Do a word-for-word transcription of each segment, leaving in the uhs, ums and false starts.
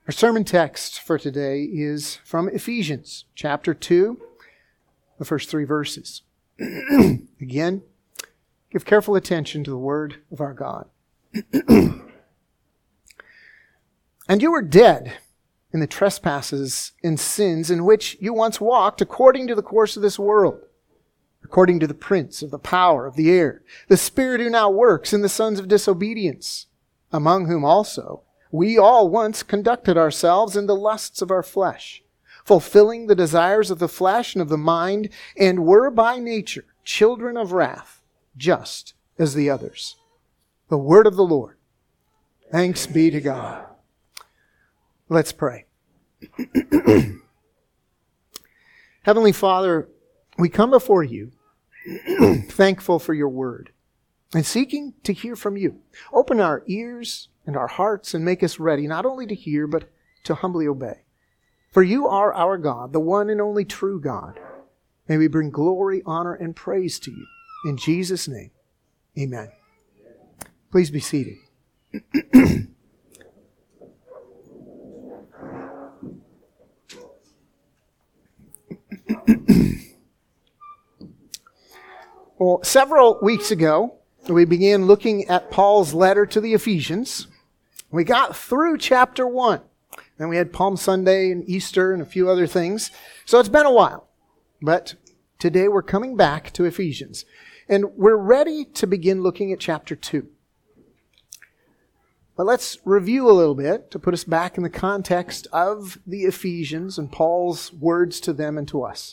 Our sermon text for today is from Ephesians chapter two, the first three verses. Again, give careful attention to the word of our God. And you were dead in the trespasses and sins in which you once walked according to the course of this world, according to the prince of the power of the air, the spirit who now works in the sons of disobedience, among whom also we all once conducted ourselves in the lusts of our flesh, fulfilling the desires of the flesh and of the mind, and were by nature children of wrath, just as the others. The word of the Lord. Thanks be to God. Let's pray. Heavenly Father, we come before you, thankful for your word, and seeking to hear from you. Open our ears and our hearts and make us ready, not only to hear, but to humbly obey. For you are our God, the one and only true God. May we bring glory, honor, and praise to you. In Jesus' name, amen. Please be seated. Well, several weeks ago, we began looking at Paul's letter to the Ephesians. We got through chapter one. Then we had Palm Sunday and Easter and a few other things. So it's been a while. But today we're coming back to Ephesians. And we're ready to begin looking at chapter two. But let's review a little bit to put us back in the context of the Ephesians and Paul's words to them and to us.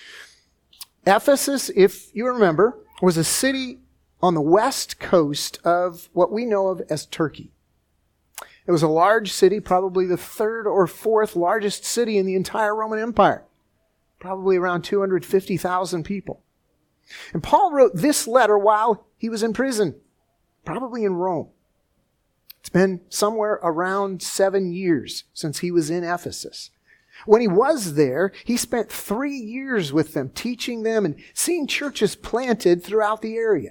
Ephesus, if you remember, was a city on the west coast of what we know of as Turkey. It was a large city, probably the third or fourth largest city in the entire Roman Empire. Probably around two hundred fifty thousand people. And Paul wrote this letter while he was in prison, probably in Rome. It's been somewhere around seven years since he was in Ephesus. When he was there, he spent three years with them, teaching them and seeing churches planted throughout the area.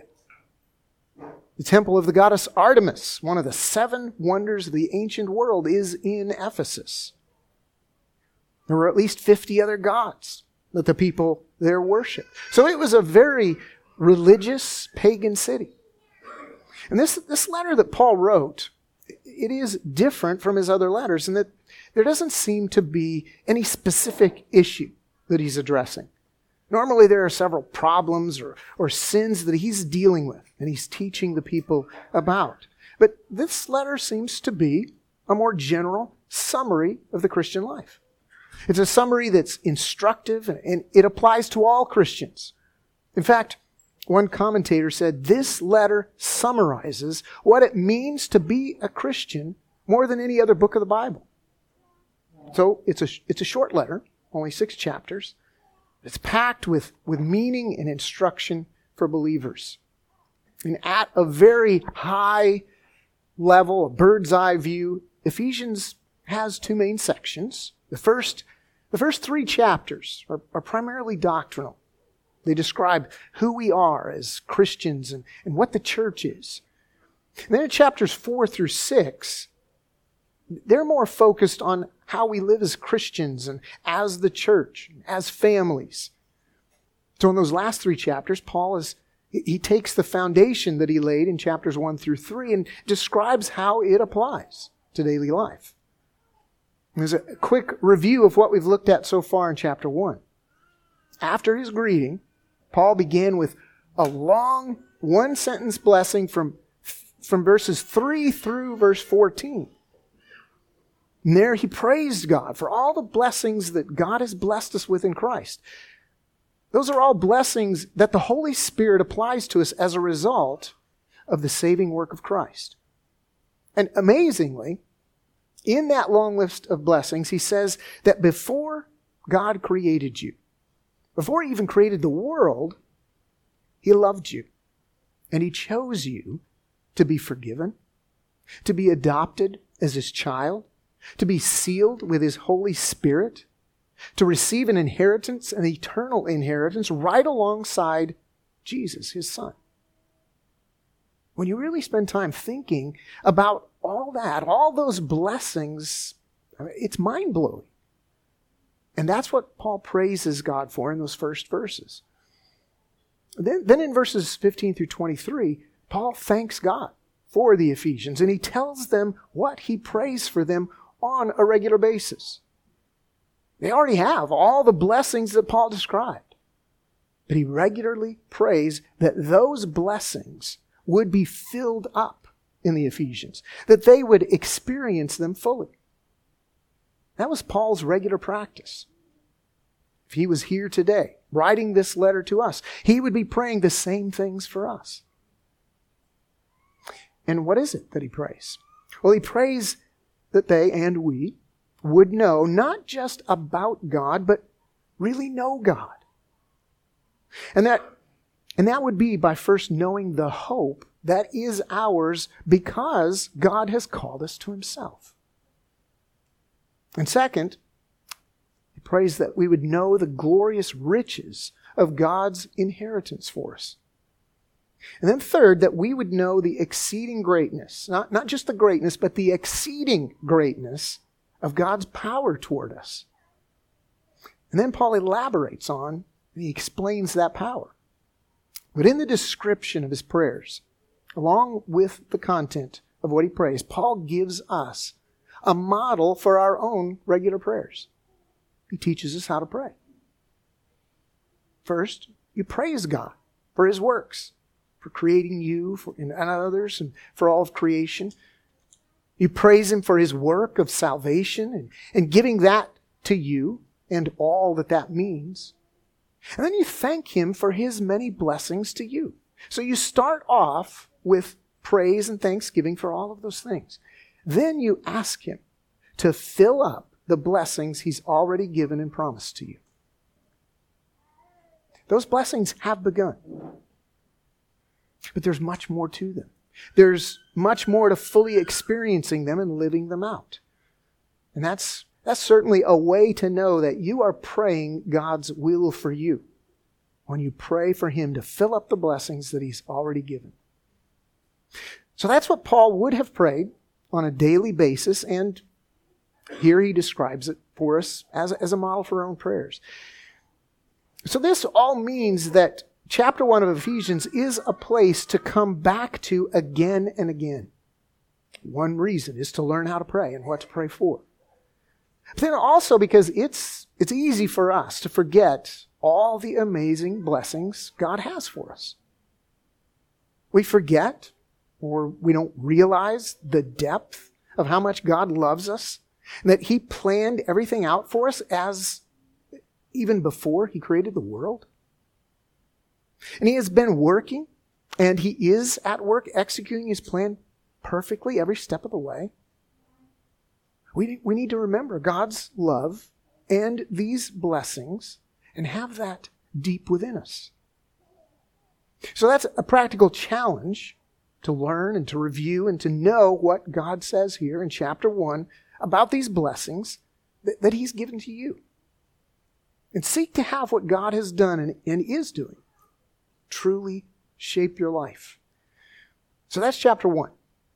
The temple of the goddess Artemis, one of the seven wonders of the ancient world, is in Ephesus. There were at least fifty other gods that the people there worshiped. So it was a very religious pagan city. And this, this letter that Paul wrote, it is different from his other letters in that there doesn't seem to be any specific issue that he's addressing. Normally there are several problems or, or sins that he's dealing with and he's teaching the people about. But this letter seems to be a more general summary of the Christian life. It's a summary that's instructive and it applies to all Christians. In fact, one commentator said this letter summarizes what it means to be a Christian more than any other book of the Bible. So it's a, it's a short letter, only six chapters. It's packed with, with meaning and instruction for believers. And at a very high level, a bird's eye view, Ephesians has two main sections. The first, the first three chapters are, are primarily doctrinal. They describe who we are as Christians and, and what the church is. And then in chapters four through six, they're more focused on how we live as Christians and as the church, as families. So in those last three chapters, Paul is, he takes the foundation that he laid in chapters one through three and describes how it applies to daily life. There's a quick review of what we've looked at so far in chapter one. After his greeting, Paul began with a long one-sentence blessing from, from verses three through verse fourteen. And there he praised God for all the blessings that God has blessed us with in Christ. Those are all blessings that the Holy Spirit applies to us as a result of the saving work of Christ. And amazingly, in that long list of blessings, he says that before God created you, before he even created the world, he loved you. And he chose you to be forgiven, to be adopted as his child, to be sealed with his Holy Spirit, to receive an inheritance, an eternal inheritance, right alongside Jesus, his Son. When you really spend time thinking about all that, all those blessings I mean, it's mind-blowing. And that's what Paul praises God for in those first verses. Then, then in verses fifteen through twenty-three, Paul thanks God for the Ephesians, and he tells them what he prays for them on a regular basis. They already have all the blessings that Paul described. But he regularly prays that those blessings would be filled up in the Ephesians, that they would experience them fully. That was Paul's regular practice. If he was here today, writing this letter to us, he would be praying the same things for us. And what is it that he prays? Well, he prays that they and we would know not just about God, but really know God. And that, and that would be by first knowing the hope that is ours because God has called us to himself. And second, he prays that we would know the glorious riches of God's inheritance for us. And then third, that we would know the exceeding greatness, not, not just the greatness, but the exceeding greatness of God's power toward us. And then Paul elaborates on, and he explains that power. But in the description of his prayers, along with the content of what he prays, Paul gives us a model for our own regular prayers. He teaches us how to pray. First, you praise God for his works, for creating you for, and others, and for all of creation. You praise him for his work of salvation and, and giving that to you and all that that means. And then you thank him for his many blessings to you. So you start off with praise and thanksgiving for all of those things. Then you ask him to fill up the blessings he's already given and promised to you. Those blessings have begun. But there's much more to them. There's much more to fully experiencing them and living them out. And that's, that's certainly a way to know that you are praying God's will for you, when you pray for him to fill up the blessings that he's already given. So that's what Paul would have prayed on a daily basis, and here he describes it for us as, as a model for our own prayers. So this all means that chapter one of Ephesians is a place to come back to again and again. One reason is to learn how to pray and what to pray for. But then also because it's, it's easy for us to forget all the amazing blessings God has for us. We forget, or we don't realize the depth of how much God loves us, and that he planned everything out for us as even before he created the world. And he has been working, and he is at work executing his plan perfectly every step of the way. We, we need to remember God's love and these blessings and have that deep within us. So that's a practical challenge to learn and to review and to know what God says here in chapter one about these blessings that, that he's given to you. And seek to have what God has done and, and is doing truly shape your life. So that's chapter one.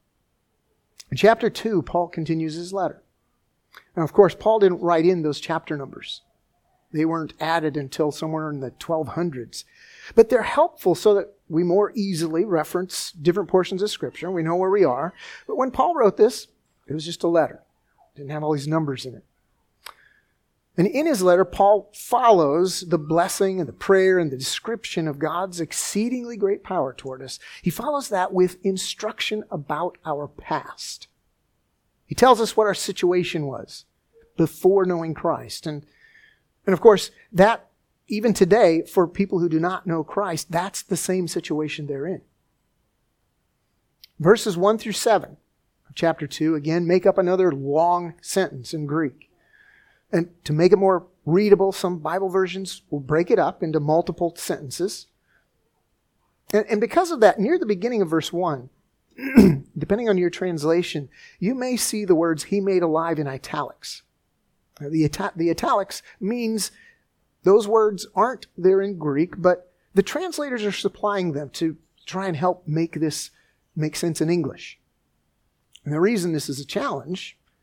In chapter two, Paul continues his letter. Now, of course, Paul didn't write in those chapter numbers. They weren't added until somewhere in the twelve hundreds. But they're helpful so that we more easily reference different portions of Scripture. We know where we are. But when Paul wrote this, it was just a letter. It didn't have all these numbers in it. And in his letter, Paul follows the blessing and the prayer and the description of God's exceedingly great power toward us. He follows that with instruction about our past. He tells us what our situation was before knowing Christ. And, and of course, that even today, for people who do not know Christ, that's the same situation they're in. Verses one through seven of chapter two, again, make up another long sentence in Greek. And to make it more readable, some Bible versions will break it up into multiple sentences. And, and because of that, near the beginning of verse one, depending on your translation, you may see the words "he made alive" in italics. Now, the, ita- the italics means those words aren't there in Greek, but the translators are supplying them to try and help make this make sense in English. And the reason this is a challenge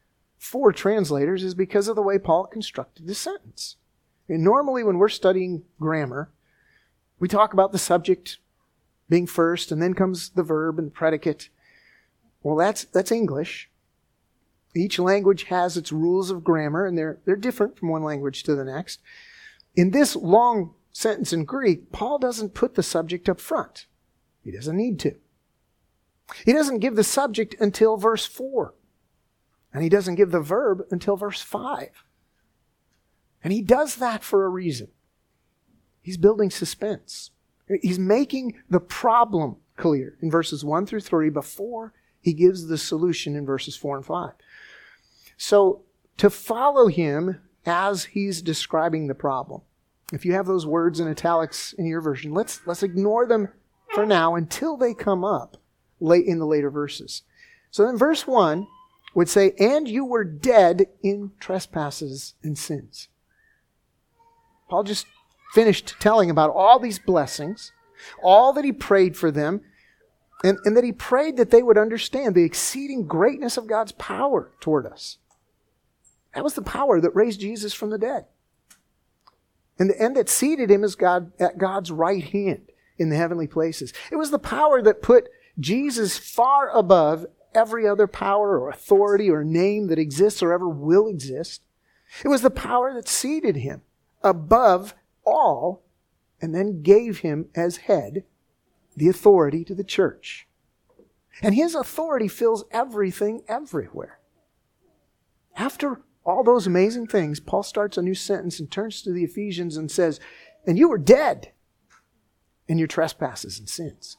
for translators is because of the way Paul constructed the sentence. And normally when we're studying grammar, we talk about the subject being first, and then comes the verb and the predicate. Well, that's that's English. Each language has its rules of grammar, and they're, they're different from one language to the next. In this long sentence in Greek, Paul doesn't put the subject up front. He doesn't need to. He doesn't give the subject until verse four. And he doesn't give the verb until verse five. And he does that for a reason. He's building suspense. He's making the problem clear in verses one through three before he gives the solution in verses four and five. So to follow him as he's describing the problem, if you have those words in italics in your version, let's, let's ignore them for now until they come up late in the later verses. So then verse one would say, and you were dead in trespasses and sins. Paul just finished telling about all these blessings, all that he prayed for them, and, and that he prayed that they would understand the exceeding greatness of God's power toward us. That was the power that raised Jesus from the dead. And, and that seated him as God at God's right hand in the heavenly places. It was the power that put Jesus far above every other power or authority or name that exists or ever will exist. It was the power that seated him above all and then gave him as head the authority to the church. And his authority fills everything everywhere. After all those amazing things, Paul starts a new sentence and turns to the Ephesians and says, and you were dead in your trespasses and sins.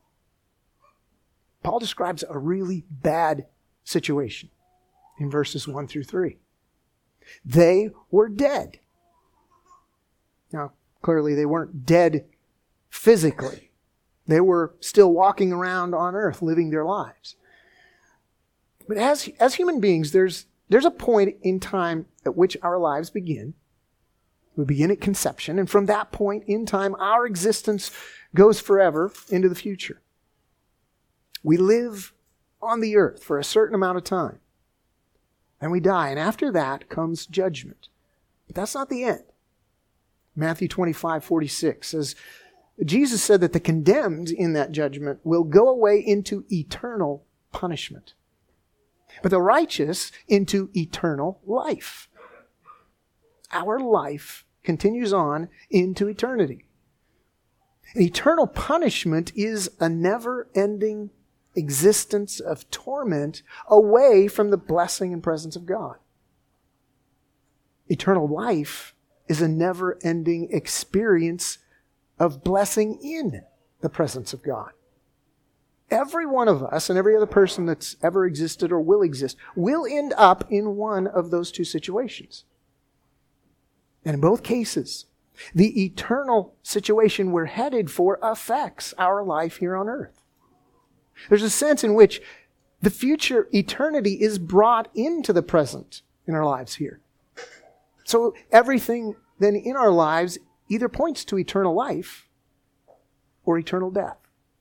Paul describes a really bad situation in verses one through three. They were dead. Now, clearly they weren't dead physically. They were still walking around on earth, living their lives. But as, as human beings, there's, there's a point in time at which our lives begin. We begin at conception, and from that point in time, our existence goes forever into the future. We live on the earth for a certain amount of time. And we die. And after that comes judgment. But that's not the end. Matthew twenty-five forty-six says, Jesus said that the condemned in that judgment will go away into eternal punishment, but the righteous into eternal life. Our life continues on into eternity. And eternal punishment is a never-ending existence of torment away from the blessing and presence of God. Eternal life is a never-ending experience of blessing in the presence of God. Every one of us and every other person that's ever existed or will exist will end up in one of those two situations. And in both cases, the eternal situation we're headed for affects our life here on earth. There's a sense in which the future eternity is brought into the present in our lives here. So everything then in our lives either points to eternal life or eternal death.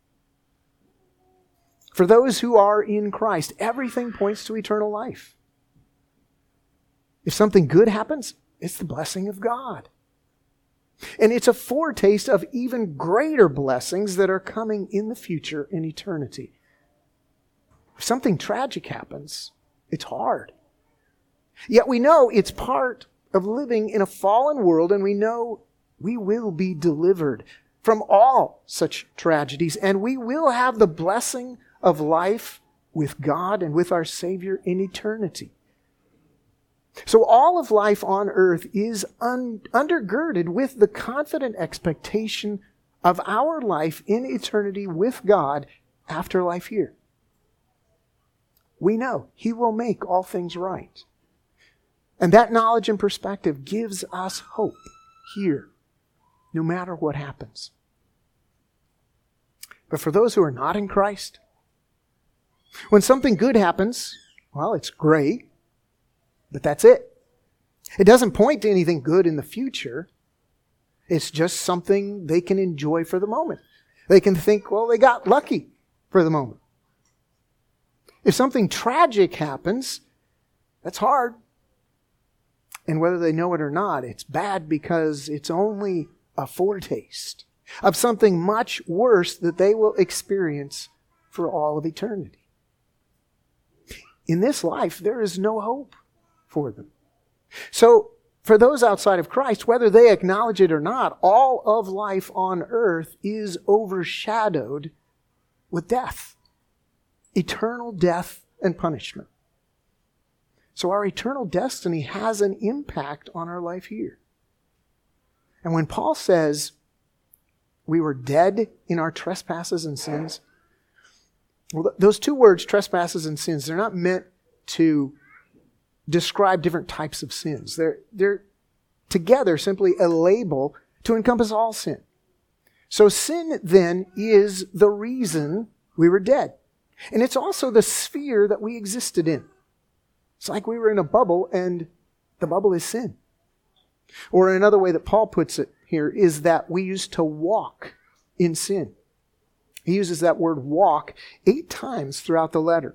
For those who are in Christ, everything points to eternal life. If something good happens, it's the blessing of God. And it's a foretaste of even greater blessings that are coming in the future in eternity. If something tragic happens, it's hard. Yet we know it's part of living in a fallen world, and we know we will be delivered from all such tragedies, and we will have the blessing of life with God and with our Savior in eternity. So all of life on earth is un- undergirded with the confident expectation of our life in eternity with God after life here. We know He will make all things right. And that knowledge and perspective gives us hope here, no matter what happens. But for those who are not in Christ, when something good happens, well, it's great, but that's it. It doesn't point to anything good in the future. It's just something they can enjoy for the moment. They can think, well, they got lucky for the moment. If something tragic happens, That's hard. And whether they know it or not, it's bad because it's only a foretaste of something much worse that they will experience for all of eternity. In this life, there is no hope for them. So, for those outside of Christ, whether they acknowledge it or not, all of life on earth is overshadowed with death. Eternal death and punishment. So our eternal destiny has an impact on our life here. And when Paul says we were dead in our trespasses and sins, well, those two words, trespasses and sins, they're not meant to describe different types of sins. They're, they're together simply a label to encompass all sin. So sin then is the reason we were dead. And it's also the sphere that we existed in. It's like we were in a bubble and the bubble is sin. Or another way that Paul puts it here is that we used to walk in sin. He uses that word walk eight times throughout the letter.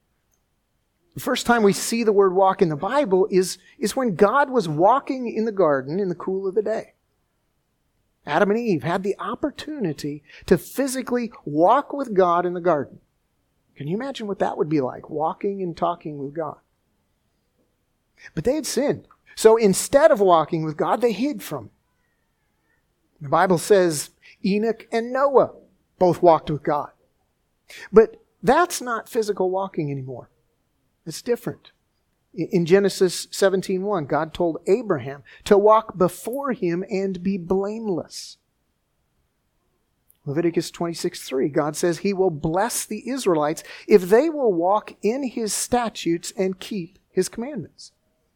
The first time we see the word walk in the Bible is, is when God was walking in the garden in the cool of the day. Adam and Eve had the opportunity to physically walk with God in the garden. Can you imagine what that would be like, walking and talking with God? But they had sinned. So instead of walking with God, they hid from Him. The Bible says Enoch and Noah both walked with God. But that's not physical walking anymore. It's different. In Genesis seventeen one, God told Abraham to walk before Him and be blameless. Leviticus twenty-six three, God says He will bless the Israelites if they will walk in His statutes and keep His commandments.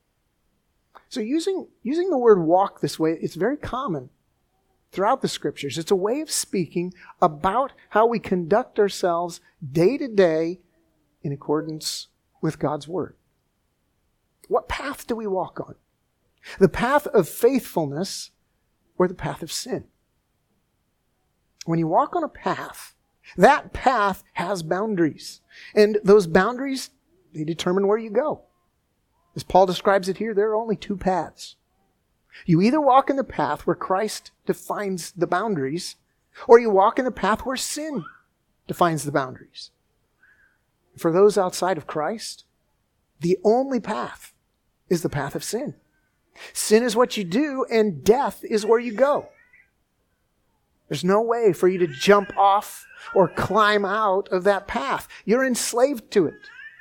So using, using the word walk this way, it's very common throughout the Scriptures. It's a way of speaking about how we conduct ourselves day to day in accordance with God's Word. What path do we walk on? The path of faithfulness or the path of sin? When you walk on a path, that path has boundaries. And those boundaries, they determine where you go. As Paul describes it here, there are only two paths. You either walk in the path where Christ defines the boundaries, or you walk in the path where sin defines the boundaries. For those outside of Christ, the only path is the path of sin. Sin is what you do, and death is where you go. There's no way for you to jump off or climb out of that path. You're enslaved to it.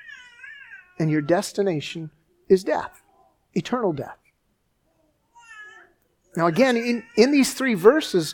And your destination is death, eternal death. Now again, in, in these three verses,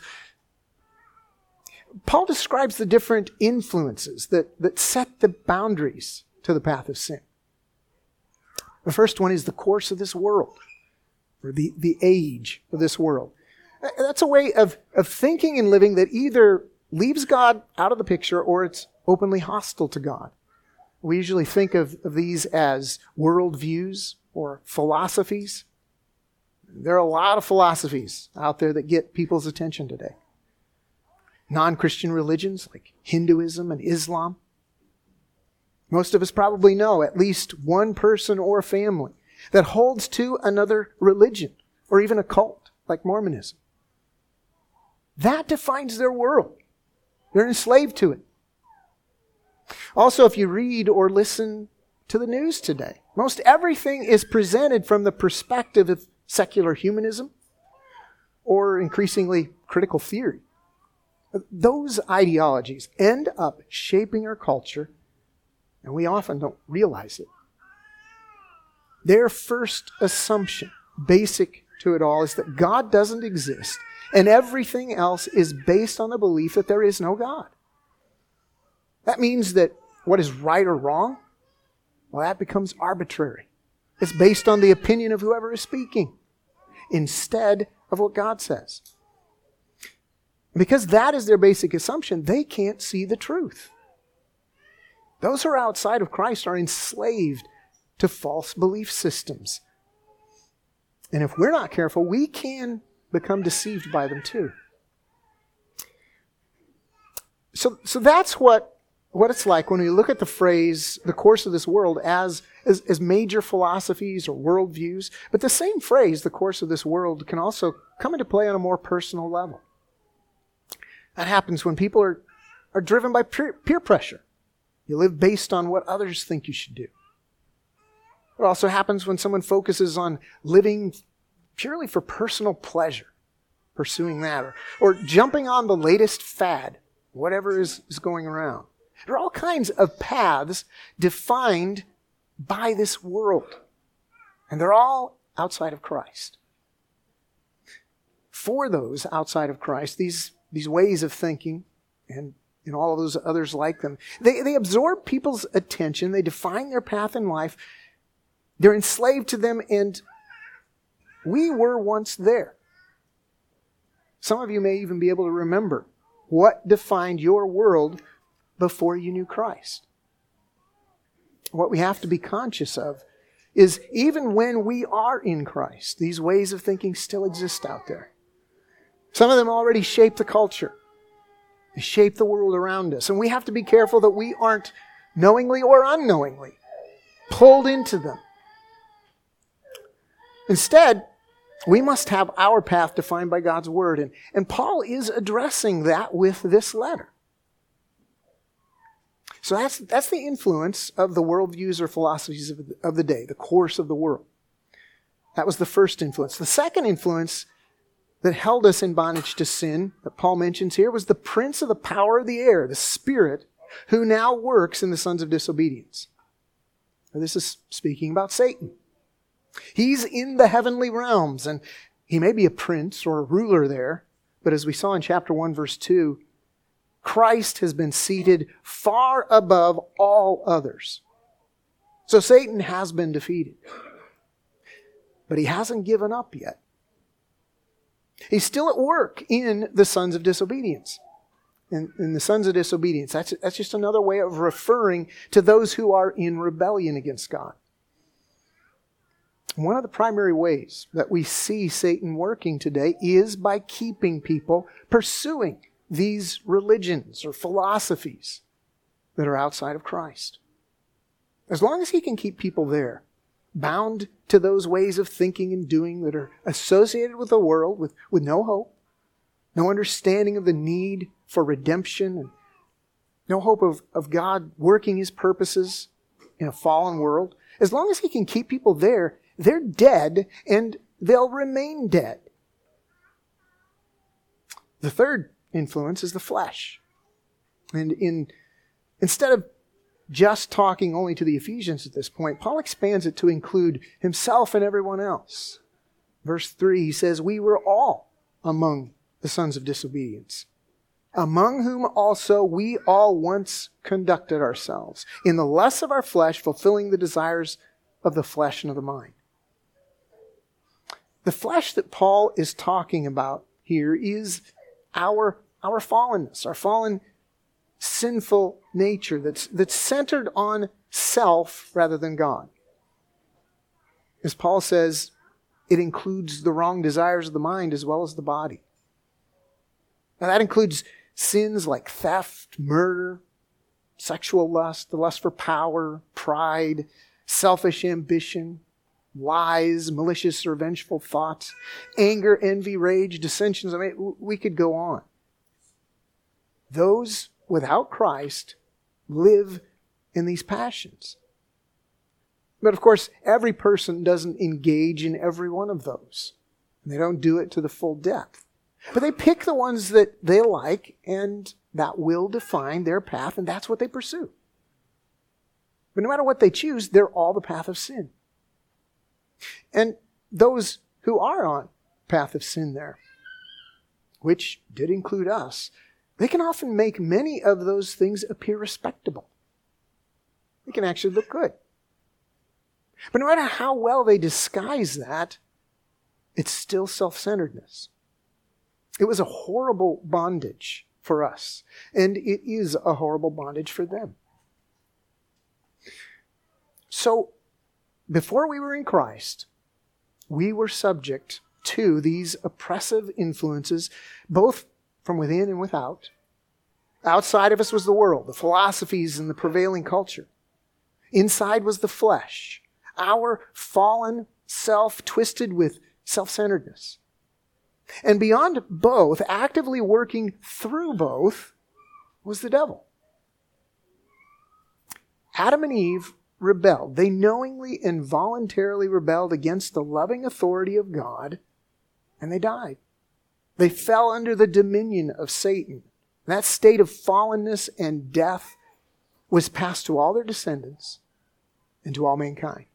Paul describes the different influences that, that set the boundaries to the path of sin. The first one is the course of this world, or the, the age of this world. That's a way of, of thinking and living that either leaves God out of the picture or it's openly hostile to God. We usually think of, of these as worldviews or philosophies. There are a lot of philosophies out there that get people's attention today. Non-Christian religions like Hinduism and Islam. Most of us probably know at least one person or family that holds to another religion or even a cult like Mormonism. That defines their world. They're enslaved to it. Also, if you read or listen to the news today, most everything is presented from the perspective of secular humanism or increasingly critical theory. Those ideologies end up shaping our culture, and we often don't realize it. Their first assumption, basic to it all, is that God doesn't exist, and everything else is based on the belief that there is no God. That means that what is right or wrong, well, that becomes arbitrary. It's based on the opinion of whoever is speaking, instead of what God says. Because that is their basic assumption, they can't see the truth. Those who are outside of Christ are enslaved to false belief systems. And if we're not careful, we can become deceived by them too. So, so that's what what it's like when we look at the phrase, the course of this world, as, as, as major philosophies or worldviews. But the same phrase, the course of this world, can also come into play on a more personal level. That happens when people are, are driven by peer, peer pressure. You live based on what others think you should do. It also happens when someone focuses on living purely for personal pleasure, pursuing that, or, or jumping on the latest fad, whatever is, is going around. There are all kinds of paths defined by this world, and they're all outside of Christ. For those outside of Christ, these, these ways of thinking, and, and all of those others like them, they, they absorb people's attention, they define their path in life, they're enslaved to them, and we were once there. Some of you may even be able to remember what defined your world before you knew Christ. What we have to be conscious of is even when we are in Christ, these ways of thinking still exist out there. Some of them already shape the culture. They shape the world around us. And we have to be careful that we aren't knowingly or unknowingly pulled into them. Instead, we must have our path defined by God's Word. And, and Paul is addressing that with this letter. So that's, that's the influence of the worldviews or philosophies of the, of the day, the course of the world. That was the first influence. The second influence that held us in bondage to sin, that Paul mentions here, was the prince of the power of the air, the spirit, who now works in the sons of disobedience. Now, this is speaking about Satan. He's in the heavenly realms, and he may be a prince or a ruler there, but as we saw in chapter one, verse two, Christ has been seated far above all others. So Satan has been defeated. But he hasn't given up yet. He's still at work in the sons of disobedience. In, in the sons of disobedience, that's, that's just another way of referring to those who are in rebellion against God. One of the primary ways that we see Satan working today is by keeping people pursuing these religions or philosophies that are outside of Christ. As long as he can keep people there, bound to those ways of thinking and doing that are associated with the world, with, with no hope, no understanding of the need for redemption, and no hope of, of God working His purposes in a fallen world, as long as he can keep people there, they're dead, and they'll remain dead. The third influence is the flesh. And in instead of just talking only to the Ephesians at this point, Paul expands it to include himself and everyone else. Verse three, he says, "We were all among the sons of disobedience, among whom also we all once conducted ourselves, in the lusts of our flesh, fulfilling the desires of the flesh and of the mind." The flesh that Paul is talking about here is our, our fallenness, our fallen sinful nature that's, that's centered on self rather than God. As Paul says, it includes the wrong desires of the mind as well as the body. Now that includes sins like theft, murder, sexual lust, the lust for power, pride, selfish ambition, lies, malicious or vengeful thoughts, anger, envy, rage, dissensions. I mean, we could go on. Those without Christ live in these passions. But of course, every person doesn't engage in every one of those. And they don't do it to the full depth. But they pick the ones that they like, and that will define their path, and that's what they pursue. But no matter what they choose, they're all the path of sin. And those who are on path of sin there, which did include us, they can often make many of those things appear respectable. They can actually look good. But no matter how well they disguise that, it's still self-centeredness. It was a horrible bondage for us, and it is a horrible bondage for them. So, before we were in Christ, we were subject to these oppressive influences, both from within and without. Outside of us was the world, the philosophies and the prevailing culture. Inside was the flesh, our fallen self twisted with self-centeredness. And beyond both, actively working through both, was the devil. Adam and Eve rebelled. They knowingly and voluntarily rebelled against the loving authority of God, and they died. They fell under the dominion of Satan. That state of fallenness and death was passed to all their descendants and to all mankind.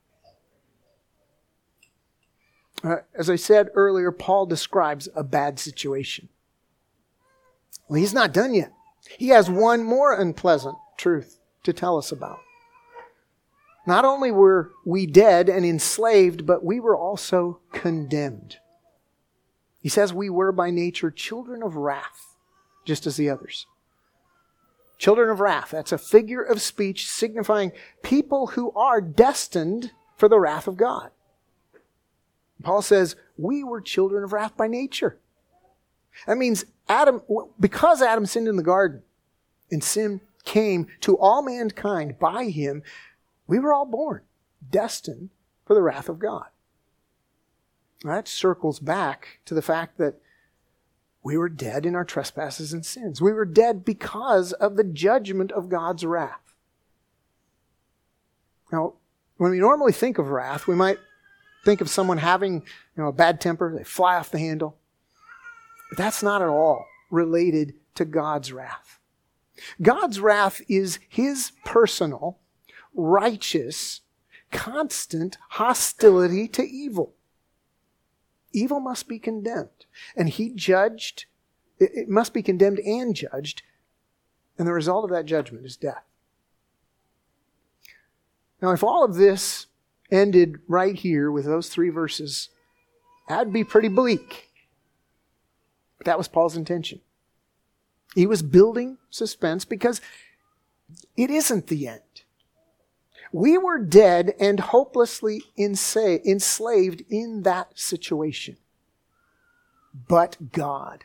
Uh, as I said earlier, Paul describes a bad situation. Well, he's not done yet. He has one more unpleasant truth to tell us about. Not only were we dead and enslaved, but we were also condemned. He says we were by nature children of wrath, just as the others. Children of wrath, that's a figure of speech signifying people who are destined for the wrath of God. Paul says we were children of wrath by nature. That means Adam, because Adam sinned in the garden and sin came to all mankind by him, we were all born destined for the wrath of God. That circles back to the fact that we were dead in our trespasses and sins. We were dead because of the judgment of God's wrath. Now, when we normally think of wrath, we might think of someone having, you know, a bad temper, they fly off the handle. But that's not at all related to God's wrath. God's wrath is His personal, righteous, constant hostility to evil. Evil must be condemned. And He judged, it must be condemned and judged. And the result of that judgment is death. Now, if all of this ended right here with those three verses, that'd be pretty bleak. But that was Paul's intention. He was building suspense because it isn't the end. We were dead and hopelessly ensa- enslaved in that situation. But God.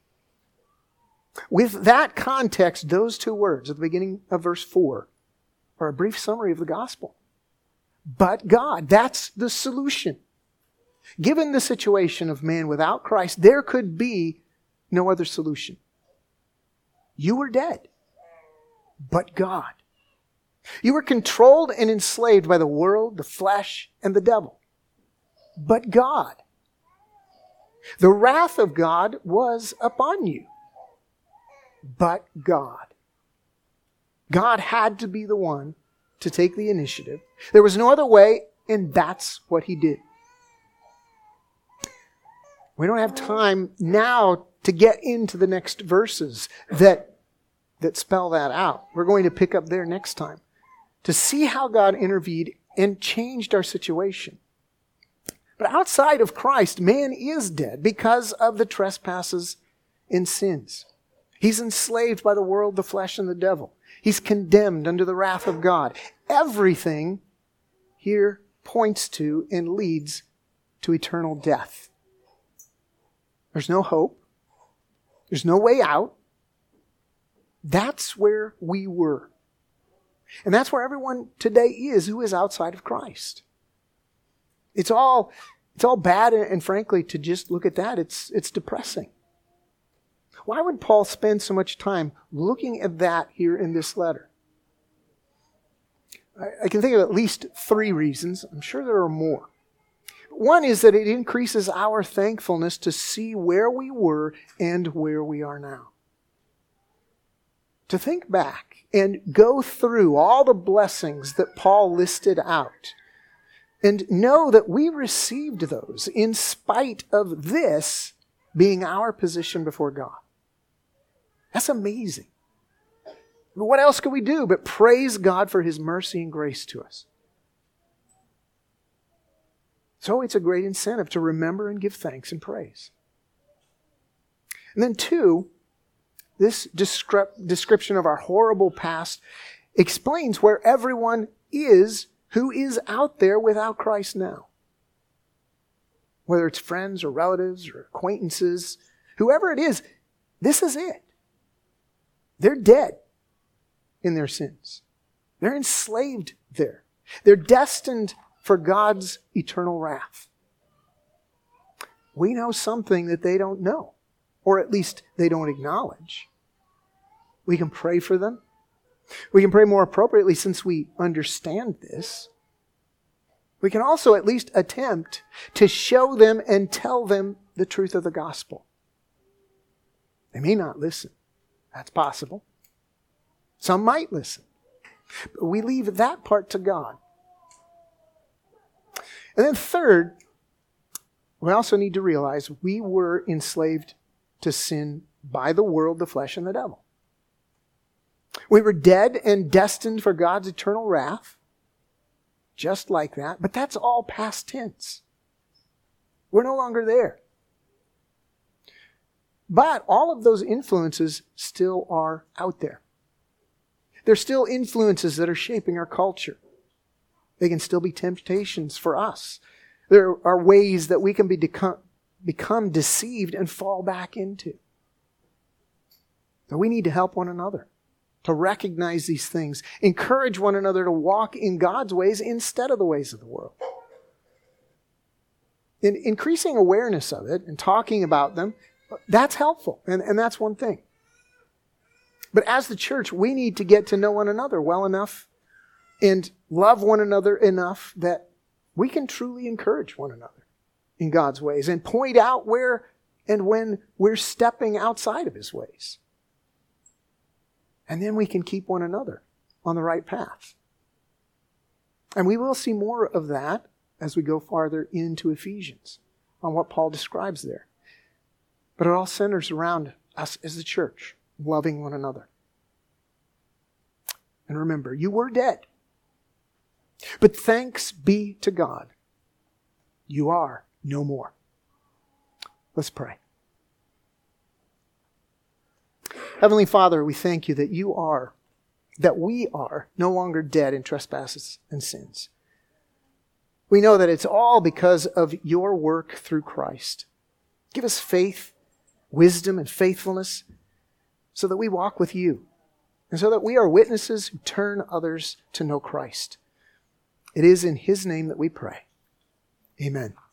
With that context, those two words at the beginning of verse four are a brief summary of the gospel. But God, that's the solution. Given the situation of man without Christ, there could be no other solution. You were dead, but God. You were controlled and enslaved by the world, the flesh, and the devil. But God. The wrath of God was upon you. But God. God had to be the one to take the initiative. There was no other way, and that's what He did. We don't have time now to get into the next verses that, that spell that out. We're going to pick up there next time to see how God intervened and changed our situation. But outside of Christ, man is dead because of the trespasses and sins. He's enslaved by the world, the flesh, and the devil. He's condemned under the wrath of God. Everything here points to and leads to eternal death. There's no hope. There's no way out. That's where we were. And that's where everyone today is who is outside of Christ. It's all, it's all bad, and, and frankly, to just look at that, it's, it's depressing. Why would Paul spend so much time looking at that here in this letter? I, I can think of at least three reasons. I'm sure there are more. One is that it increases our thankfulness to see where we were and where we are now. To think back and go through all the blessings that Paul listed out and know that we received those in spite of this being our position before God. That's amazing. What else could we do but praise God for His mercy and grace to us? So it's a great incentive to remember and give thanks and praise. And then two, this descri- description of our horrible past explains where everyone is who is out there without Christ now. Whether it's friends or relatives or acquaintances, whoever it is, this is it. They're dead in their sins. They're enslaved there. They're destined for God's eternal wrath. We know something that they don't know, or at least they don't acknowledge. We can pray for them. We can pray more appropriately since we understand this. We can also at least attempt to show them and tell them the truth of the gospel. They may not listen. That's possible. Some might listen. But we leave that part to God. And then third, we also need to realize we were enslaved to sin by the world, the flesh, and the devil. We were dead and destined for God's eternal wrath, just like that. But that's all past tense. We're no longer there. But all of those influences still are out there. There's still influences that are shaping our culture. They can still be temptations for us. There are ways that we can be become, become deceived and fall back into. So we need to help one another to recognize these things. Encourage one another to walk in God's ways instead of the ways of the world. In increasing awareness of it and talking about them, that's helpful. And, and that's one thing. But as the church, we need to get to know one another well enough and love one another enough that we can truly encourage one another in God's ways and point out where and when we're stepping outside of His ways. And then we can keep one another on the right path. And we will see more of that as we go farther into Ephesians on what Paul describes there. But it all centers around us as the church, loving one another. And remember, you were dead. But thanks be to God, you are no more. Let's pray. Heavenly Father, we thank you that you are, that we are no longer dead in trespasses and sins. We know that it's all because of your work through Christ. Give us faith, wisdom, and faithfulness so that we walk with you and so that we are witnesses who turn others to know Christ. It is in His name that we pray. Amen.